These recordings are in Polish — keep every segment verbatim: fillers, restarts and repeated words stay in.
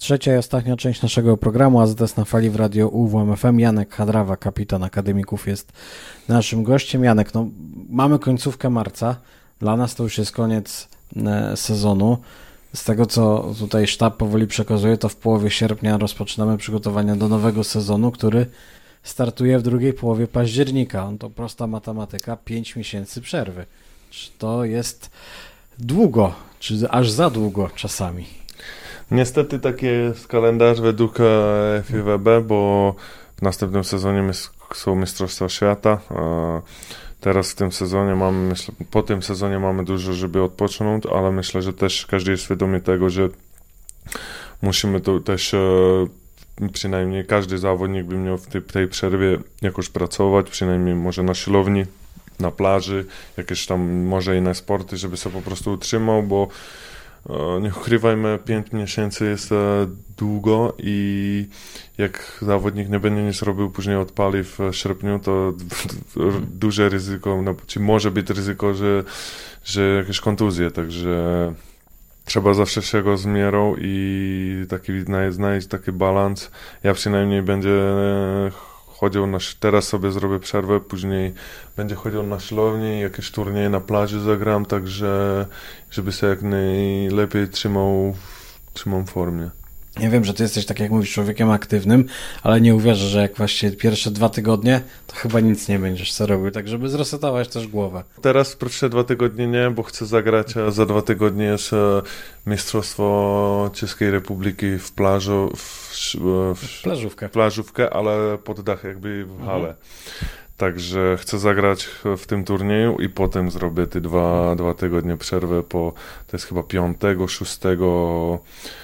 Trzecia i ostatnia część naszego programu A Z S na fali w radio U W M F M. Janek Hadrawa, kapitan Akademików, jest naszym gościem. Janek, no mamy końcówkę marca. Dla nas to już jest koniec e, sezonu. Z tego, co tutaj sztab powoli przekazuje, to w połowie sierpnia rozpoczynamy przygotowania do nowego sezonu, który startuje w drugiej połowie października. On to prosta matematyka, pięć miesięcy przerwy. Czy to jest długo, czy aż za długo czasami? Niestety taki jest kalendarz według F I W B, bo w następnym sezonie są Mistrzostwa Świata. Teraz w tym sezonie mamy, myślę, po tym sezonie mamy dużo, żeby odpocząć, ale myślę, że też każdy jest świadomy tego, że musimy tu też przynajmniej każdy zawodnik by miał w tej, tej przerwie jakoś pracować, przynajmniej może na siłowni, na plaży, jakieś tam może inne sporty, żeby się po prostu utrzymał, bo nie ukrywajmy, pięć miesięcy jest długo i jak zawodnik nie będzie nic robił, później odpali w sierpniu, to duże ryzyko, no, czy może być ryzyko, że, że jakieś kontuzje, także trzeba zawsze się go z mierą i taki, znaleźć taki balans. Ja przynajmniej będzie chodził na, teraz sobie zrobię przerwę, później będzie chodził na siłownię, jakieś turnieje na plaży zagram, także żeby się jak najlepiej trzymał, trzymał w formie. Ja wiem, że ty jesteś, tak jak mówisz, człowiekiem aktywnym, ale nie uwierzę, że jak właśnie pierwsze dwa tygodnie, to chyba nic nie będziesz co robił, tak żeby zresetować też głowę. Teraz pierwsze dwa tygodnie nie, bo chcę zagrać, a za dwa tygodnie jest Mistrzostwo Czeskiej Republiki w plażu, w, w plażówkę. plażówkę, ale pod dach jakby w hale. Mhm. Także chcę zagrać w tym turnieju i potem zrobię te dwa, dwa tygodnie przerwy, po, to jest chyba piątego, szóstego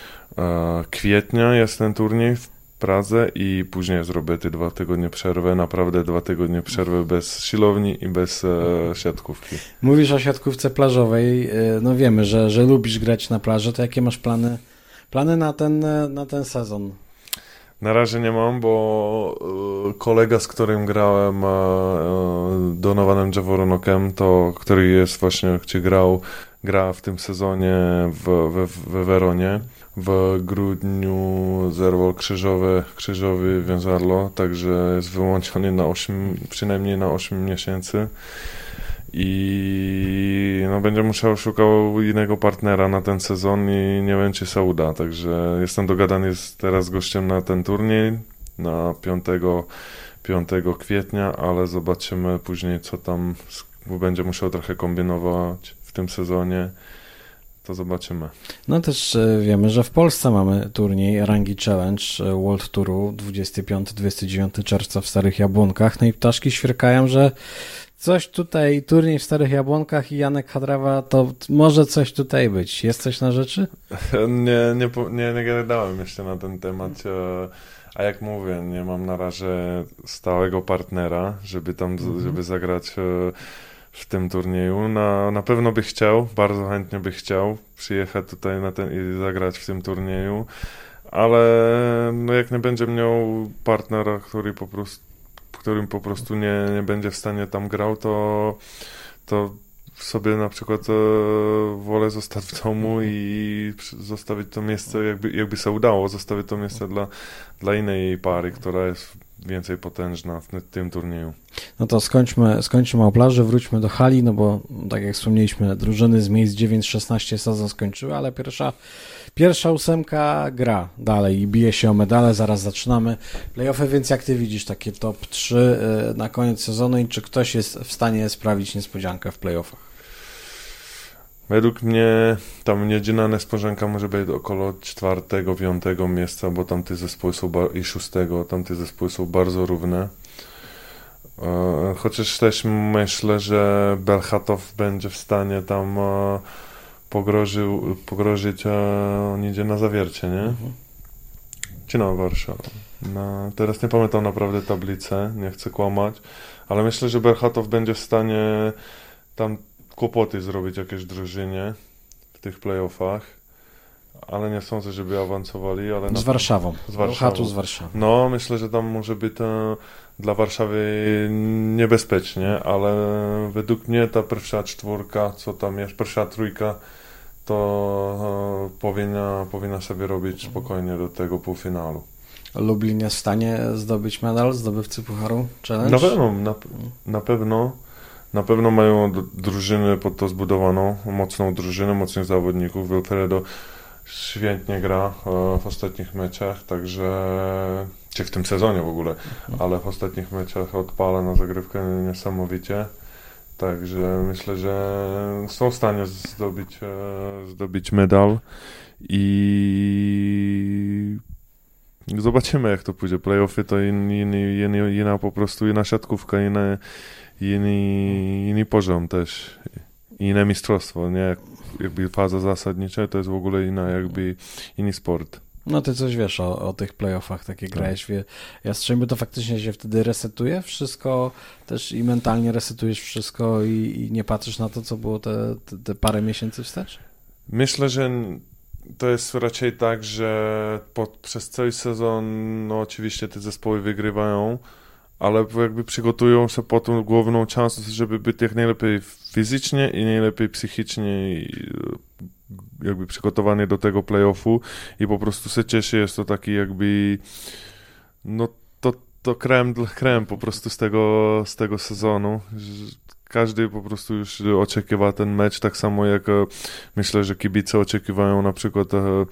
kwietnia jest ten turniej w Pradze i później zrobię te dwa tygodnie przerwy, naprawdę dwa tygodnie przerwy bez siłowni i bez e, siatkówki. Mówisz o siatkówce plażowej, no wiemy, że, że lubisz grać na plaży, to jakie masz plany, plany na ten, na ten sezon? Na razie nie mam, bo kolega, z którym grałem, Donovanem Javoronokem, to który jest właśnie, gdzie grał, gra w tym sezonie w, we, we Weronie. W grudniu zerwał krzyżowy, krzyżowy wiązadło, także jest wyłączony na osiem, przynajmniej na osiem miesięcy i no, będzie musiał szukał innego partnera na ten sezon i nie wiem, czy się uda, także jestem dogadany z teraz gościem na ten turniej na piątego kwietnia, ale zobaczymy później, co tam, bo będzie musiał trochę kombinować w tym sezonie. To zobaczymy. No też wiemy, że w Polsce mamy turniej rangi Challenge World Touru dwudziestego piątego do dwudziestego dziewiątego czerwca w Starych Jabłonkach. No i ptaszki świerkają, że coś tutaj, turniej w Starych Jabłonkach i Janek Hadrawa, to może coś tutaj być. Jest coś na rzeczy? Nie, nie, nie, nie gadałem jeszcze na ten temat, a jak mówię, nie mam na razie stałego partnera, żeby tam, mhm. żeby zagrać w tym turnieju. Na, na pewno by chciał, bardzo chętnie by chciał przyjechać tutaj na ten, i zagrać w tym turnieju, ale no jak nie będzie miał partnera, który po prostu, którym po prostu nie, nie będzie w stanie tam grał, to, to sobie na przykład e, wolę zostać w domu i zostawić to miejsce, jakby, jakby się udało, zostawić to miejsce dla, dla innej pary, która jest więcej potężna w tym turnieju. No to skończmy, skończmy o plaży, wróćmy do hali, no bo tak jak wspomnieliśmy, drużyny z miejsc dziewięć szesnaście sezon skończyły, ale pierwsza, pierwsza ósemka gra dalej i bije się o medale, zaraz zaczynamy playoffy, więc jak ty widzisz takie top trzy na koniec sezonu i czy ktoś jest w stanie sprawić niespodziankę w playoffach? Według mnie tam jedyna niespodzianka może być około czwartego, piątego miejsca, bo tamte zespoły są bar- i szóstego, tamte zespoły są bardzo równe. E, chociaż też myślę, że Bełchatów będzie w stanie tam e, pogrożył, pogrozić, e, on idzie na zawiercie, nie? Mhm. Czy na Warszawę? Na, teraz nie pamiętam naprawdę tablicę, nie chcę kłamać, ale myślę, że Bełchatów będzie w stanie tam kłopoty zrobić jakieś drużynie w tych playoffach, ale nie sądzę, żeby awansowali. Ale z na... Warszawą. Z Warszawą. z Warszawą. No, myślę, że tam może być to dla Warszawy niebezpiecznie, ale według mnie ta pierwsza czwórka, co tam jest, pierwsza trójka, to powinna, powinna sobie robić spokojnie do tego półfinału. Lublin jest w stanie zdobyć medal, zdobywcy Pucharu Challenge? Na pewno, na, na pewno, na pewno mają drużynę pod to zbudowaną, mocną drużynę, mocnych zawodników. Wilfredo świetnie gra w ostatnich meczach, także, czy w tym sezonie w ogóle, ale w ostatnich meczach odpala na zagrywkę niesamowicie. Także myślę, że są w stanie zdobyć, zdobyć medal i zobaczymy, jak to pójdzie. Playoffy to in, in, in, inna po prostu inna siatkówka, inny, inny, inny poziom też, inne mistrzostwo, nie? Jakby faza zasadnicza to jest w ogóle inna, jakby inny sport. No ty coś wiesz o, o tych playoffach, takie tak. Grałeś w Jastrzębiu, to faktycznie się wtedy resetuje wszystko, też i mentalnie resetujesz wszystko i, i nie patrzysz na to, co było te, te, te parę miesięcy wstecz? Myślę, że to jest raczej tak, że pod, przez cały sezon, no oczywiście te zespoły wygrywają, ale jakby przygotują się po tą główną szansę, żeby być jak najlepiej fizycznie i najlepiej psychicznie i jakby przygotowany do tego play-offu i po prostu się cieszy, jest to taki jakby no to, to krem dla krem po prostu z tego, z tego sezonu. Każdy po prostu już oczekiwa ten mecz, tak samo jak myślę, że kibice oczekiwają na przykład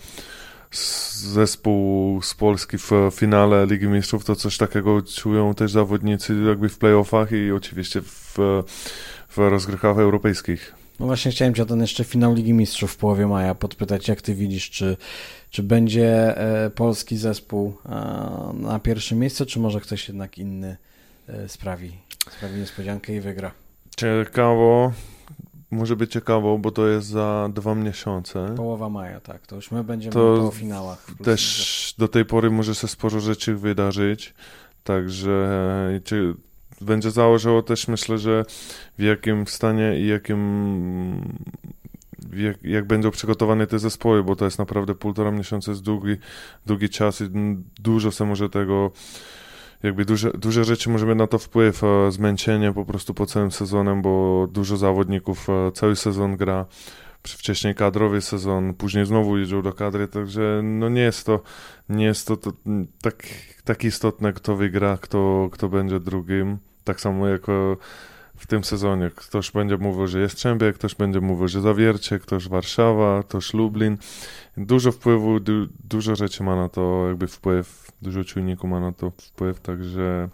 zespół z Polski w finale Ligi Mistrzów, to coś takiego czują też zawodnicy jakby w play-offach i oczywiście w, w rozgrywkach europejskich. No właśnie chciałem cię o ten jeszcze finał Ligi Mistrzów w połowie maja podpytać, jak ty widzisz, czy, czy będzie e, polski zespół e, na pierwszym miejscu, czy może ktoś jednak inny e, sprawi, sprawi niespodziankę i wygra? Ciekawo, może być ciekawo, bo to jest za dwa miesiące. Połowa maja, tak, to już my będziemy to po finałach. Też do tej pory może się sporo rzeczy wydarzyć, także czy będzie założyło też, myślę, że w jakim stanie i jakim jak, jak będą przygotowane te zespoły, bo to jest naprawdę półtora miesiąca, jest długi, długi czas i dużo się może tego, jakby duże, duże rzeczy może mieć na to wpływ, zmęczenie po prostu po całym sezonem, bo dużo zawodników cały sezon gra, wcześniej kadrowy sezon, później znowu jeżdżą do kadry, także no nie jest to, nie jest to, to tak, tak istotne, kto wygra, kto, kto będzie drugim. Tak samo jak w tym sezonie. Ktoś będzie mówił, że Jastrzębie, ktoś będzie mówił, że Zawiercie, ktoś Warszawa, ktoś Lublin. Dużo wpływu, du, dużo rzeczy ma na to jakby wpływ, dużo czynników ma na to wpływ, także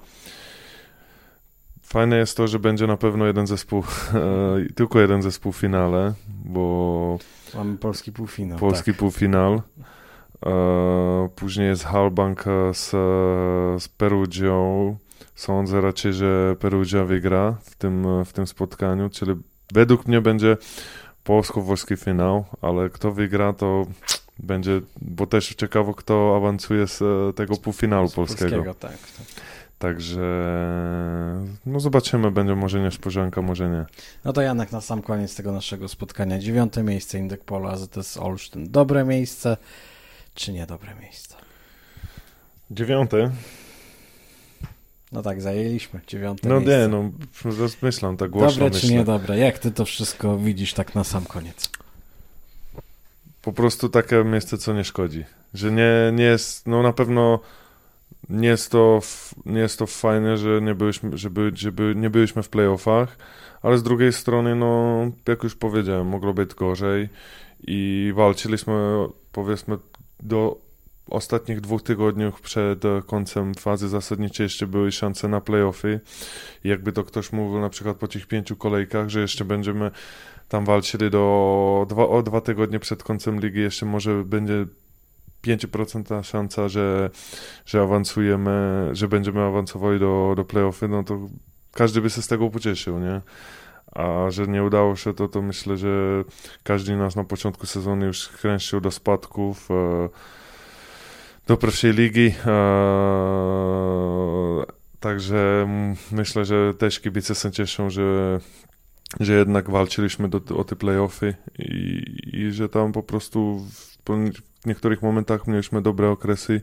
fajne jest to, że będzie na pewno jeden zespół, tylko jeden zespół w finale, bo mamy polski półfinał. Polski tak. półfinał. Później jest Halbank z, z Perugią. Sądzę raczej, że Perugia wygra w tym, w tym spotkaniu, czyli według mnie będzie polsko-włoski finał, ale kto wygra, to będzie, bo też ciekawo, kto awansuje z tego półfinału z polskiego. polskiego tak, tak. Także no zobaczymy, będzie może niespodzianka, może nie. No to Janek, na sam koniec tego naszego spotkania. Dziewiąte miejsce Indyk Polo A Z S Olsztyn. Dobre miejsce, czy niedobre miejsce? Dziewiąte? No tak, zajęliśmy dziewiąte no miejsce. No nie, no rozmyślam tak głośno. Dobre myślę. czy niedobre? Jak ty to wszystko widzisz tak na sam koniec? Po prostu takie miejsce, co nie szkodzi. Że nie, nie jest, no na pewno nie jest to, nie jest to fajne, że nie byliśmy, żeby, żeby nie byliśmy w playoffach, ale z drugiej strony, no jak już powiedziałem, mogło być gorzej i walczyliśmy, powiedzmy, do ostatnich dwóch tygodniach przed końcem fazy zasadniczej jeszcze były szanse na play-offy. I jakby to ktoś mówił na przykład po tych pięciu kolejkach, że jeszcze będziemy tam walczyli do dwa, o dwa tygodnie przed końcem ligi, jeszcze może będzie pięć procent szansa, że, że awansujemy, że będziemy awansowali do, do play-offy, no to każdy by się z tego pocieszył, nie? A że nie udało się, to, to myślę, że każdy nas na początku sezonu już kręcił do spadków, e, do pierwszej ligi, eee, także myślę, że też kibice się cieszą, że, że jednak walczyliśmy do, o te play-offy i, i że tam po prostu w, w niektórych momentach mieliśmy dobre okresy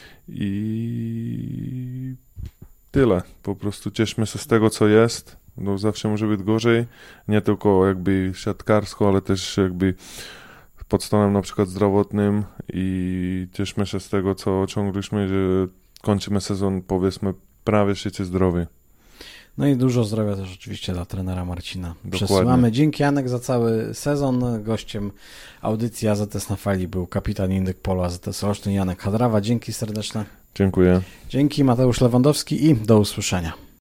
i tyle. Po prostu cieszmy się z tego, co jest. No, zawsze może być gorzej, nie tylko jakby siatkarsko, ale też jakby pod stanem na przykład zdrowotnym i cieszmy się z tego, co osiągliśmy, że kończymy sezon, powiedzmy, prawie życie zdrowy. No i dużo zdrowia też oczywiście dla trenera Marcina. Dokładnie. Przesyłamy. Dzięki, Janek, za cały sezon. Gościem audycji A Z S na fali był kapitan Indyk Polo A Z S Olsztyn Janek Hadrawa. Dzięki serdeczne. Dziękuję. Dzięki, Mateusz Lewandowski i do usłyszenia.